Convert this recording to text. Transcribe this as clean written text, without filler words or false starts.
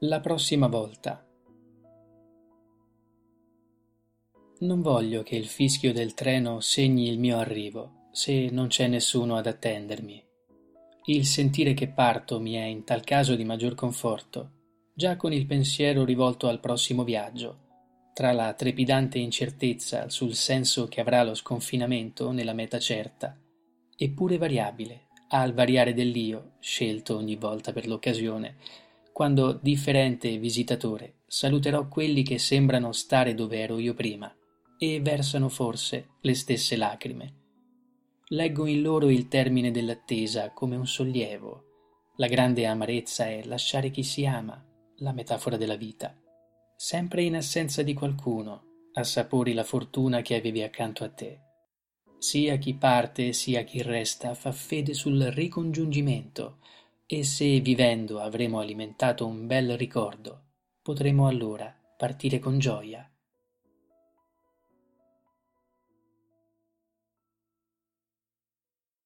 La prossima volta. Non voglio che il fischio del treno segni il mio arrivo, se non c'è nessuno ad attendermi. Il sentire che parto mi è in tal caso di maggior conforto, già con il pensiero rivolto al prossimo viaggio, tra la trepidante incertezza sul senso che avrà lo sconfinamento nella meta certa, eppure variabile, al variare dell'io, scelto ogni volta per l'occasione, quando, differente visitatore, saluterò quelli che sembrano stare dove ero io prima e versano forse le stesse lacrime. Leggo in loro il termine dell'attesa come un sollievo. La grande amarezza è lasciare chi si ama, la metafora della vita. Sempre in assenza di qualcuno, assapori la fortuna che avevi accanto a te. Sia chi parte sia chi resta fa fede sul ricongiungimento, e se vivendo avremo alimentato un bel ricordo, potremo allora partire con gioia